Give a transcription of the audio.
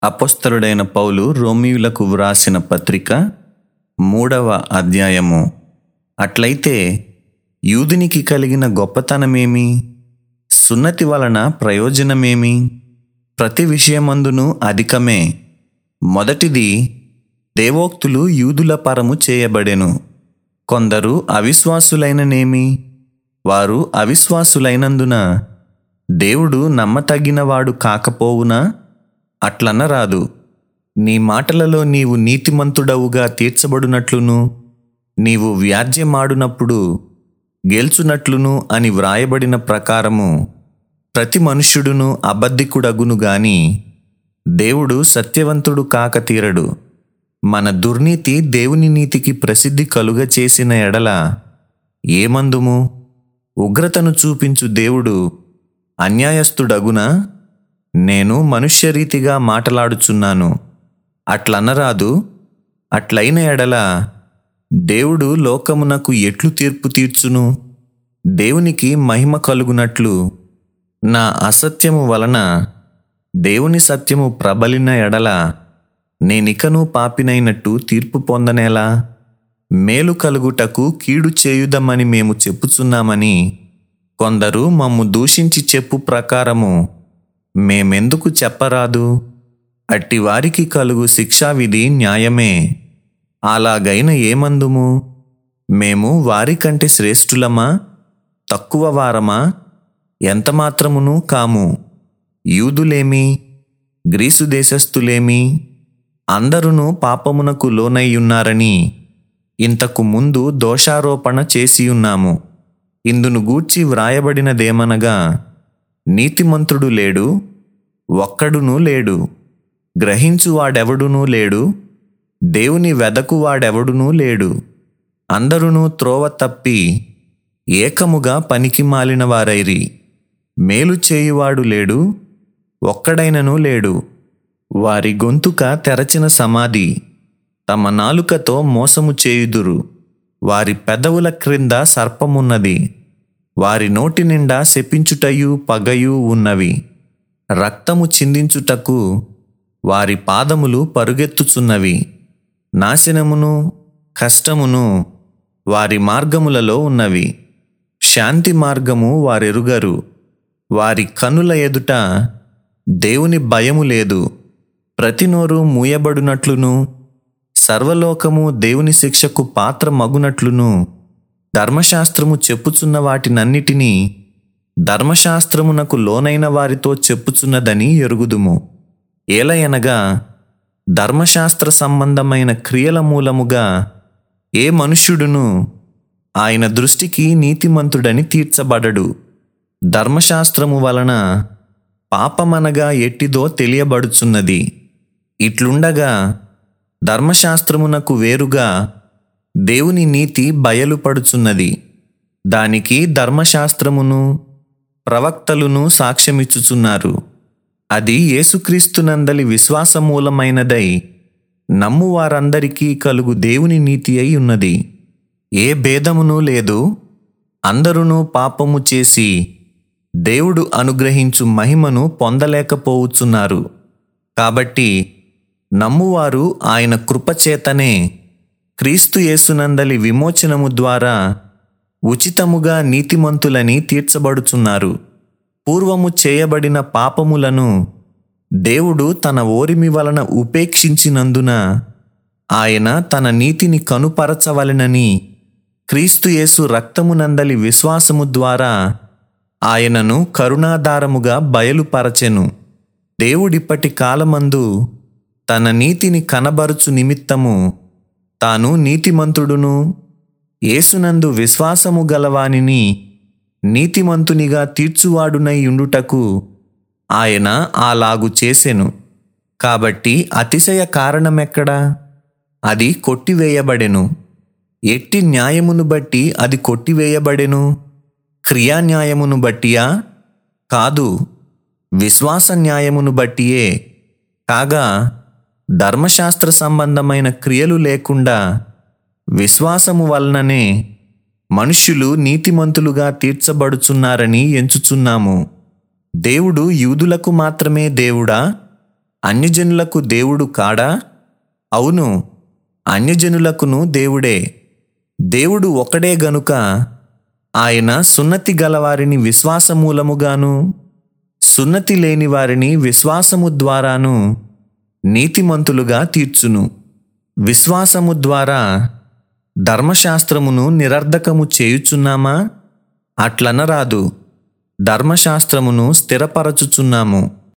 అపోస్తలుడైన పౌలు రోమీయులకు వ్రాసిన పత్రిక 3వ అధ్యాయము. అట్లయితే యూదునికి కలిగిన గొప్పతనమేమి? సున్నతి వలన ప్రయోజనమేమి? ప్రతి విషయమందును అధికమే. మొదటిది, దేవోక్తులు యూదుల పరము చేయబడెను. కొందరు అవిశ్వాసులైననేమి? వారు అవిశ్వాసులైనందున దేవుడు నమ్మతగినవాడు కాకపోవునా? అట్లనరాదు. నీ మాటలలో నీవు నీతిమంతుడవుగా తీర్చబడినట్లును, నీవు వ్యాజ్యమాడునప్పుడు గెల్చునట్లును అని వ్రాయబడిన ప్రకారము ప్రతి మనుష్యుడును అబద్ధికుడగును గాని దేవుడు సత్యవంతుడు కాక తీరడు. మన దుర్నీతి దేవుని నీతికి ప్రసిద్ధి కలుగ చేసిన ఎడల ఏమందుము? ఉగ్రతను చూపించు దేవుడు అన్యాయస్థుడగునా? నేను మనుష్యరీతిగా మాటలాడుచున్నాను. అట్లనరాదు. అట్లైన ఎడల దేవుడు లోకమునకు ఎట్లు తీర్పు తీర్చును? దేవునికి మహిమ కలుగునట్లు నా అసత్యము వలన దేవుని సత్యము ప్రబలిన ఎడల నేనికను పాపినైనట్టు తీర్పు పొందనేలా? మేలు కలుగుటకు కీడు చేయుదమని మేము చెప్పుచున్నామని కొందరు మమ్ము దూషించి చెప్పు ప్రకారము మేమెందుకు చెప్పరాదు? అట్టి వారికి కలుగు శిక్షావిధి న్యాయమే. అలాగైన ఏమందుము? మేము వారికంటే శ్రేష్ఠులమా? తక్కువ వారమా? ఎంతమాత్రమును కాము. యూదులేమి, గ్రీసు దేశస్థులేమి, అందరును పాపమునకు లోనయ్యున్నారని ఇంతకు ముందు దోషారోపణ చేసియున్నాము. ఇందును గూర్చి వ్రాయబడినదేమనగా, నీతిమంతుడు లేడు, ఒక్కడునూ లేడు, గ్రహించువాడెవడునూ లేడు, దేవుని వెదకువాడెవడునూ లేడు. అందరును త్రోవ తప్పి ఏకముగా పనికిమాలిన వారైరి. మేలు చేయువాడు లేడు, ఒక్కడైనను లేడు. వారి గొంతుక తెరచిన సమాధి, తమ నాలుకతో మోసము చేయుదురు. వారి పెదవుల క్రింద సర్పమున్నది, వారి నోటి నిండా శపించుటయు పగయు ఉన్నవి. రక్తము చిందించుటకు వారి పాదములు పరుగెత్తుచున్నవి. నాశనమును కష్టమును వారి మార్గములలో ఉన్నవి. శాంతి మార్గము వారెరుగరు. వారి కనుల ఎదుట దేవుని భయము లేదు. ప్రతి నోరు మూయబడునట్లును, సర్వలోకము దేవుని శిక్షకు పాత్ర మగునట్లును ధర్మశాస్త్రము చెప్పుచున్న వాటినన్నిటినీ ధర్మశాస్త్రమునకు లోనైన వారితో చెప్పుచున్నదని ఎరుగుదుము. ఏలయనగా ధర్మశాస్త్ర సంబంధమైన క్రియల మూలముగా ఏ మనుష్యుడును ఆయన దృష్టికి నీతిమంతుడని తీర్చబడడు. ధర్మశాస్త్రము వలన పాపమనగా ఎట్టిదో తెలియబడుచున్నది. ఇట్లుండగా ధర్మశాస్త్రమునకు వేరుగా దేవుని నీతి బయలుపడుచున్నది. దానికి ధర్మశాస్త్రమును ప్రవక్తలును సాక్ష్యమిచ్చుచున్నారు. అది యేసుక్రీస్తునందలి విశ్వాసమూలమైనదై నమ్ము వారందరికీ కలుగు దేవుని నీతి అయి ఉన్నది. ఏ భేదమును లేదు. అందరును పాపము చేసి దేవుడు అనుగ్రహించు మహిమను పొందలేకపోవచ్చున్నారు. కాబట్టి నమ్మువారు ఆయన కృపచేతనే క్రీస్తు యేసునందలి విమోచనము ద్వారా ఉచితముగా నీతిమంతులని తీర్చబడుచున్నారు. పూర్వము చేయబడిన పాపములను దేవుడు తన ఓరిమి వలన ఉపేక్షించినందున ఆయన తన నీతిని కనుపరచవలెనని క్రీస్తు యేసు రక్తమునందలి విశ్వాసము ద్వారా ఆయనను కరుణాధారముగా బయలుపరచెను. దేవుడిప్పటి కాలమందు తన నీతిని కనబరుచు నిమిత్తము తాను నీతిమంతుడును, యేసునందు విశ్వాసము గలవానిని నీతిమంతునిగా తీర్చువాడునై ఉండుటకు ఆయన అలాగు చేసెను. కాబట్టి అతిశయ కారణమెక్కడా? అది కొట్టివేయబడెను. ఎట్టి న్యాయమును బట్టి అది కొట్టివేయబడెను? క్రియాన్యాయమును బట్టియా? కాదు, విశ్వాస న్యాయమును బట్టియే. కాగా ధర్మశాస్త్ర సంబంధమైన క్రియలు లేకుండా విశ్వాసము వలననే మనుష్యులు నీతిమంతులుగా తీర్చబడుచున్నారని ఎంచుచున్నాము. దేవుడు యూదులకు మాత్రమే దేవుడా? అన్యజనులకు దేవుడు కాడా? అవును, అన్యజనులకును దేవుడే. దేవుడు ఒకడే గనుక ఆయన సున్నతి గలవారిని విశ్వాసమూలముగాను, సున్నతి లేని వారిని విశ్వాసము ద్వారాను నీతిమంతులుగా తీర్చును. విశ్వాసము ద్వారా ధర్మశాస్త్రమును నిరర్ధకము చేయుచున్నామా? అట్లనరాదు, ధర్మశాస్త్రమును స్థిరపరచుచున్నాము.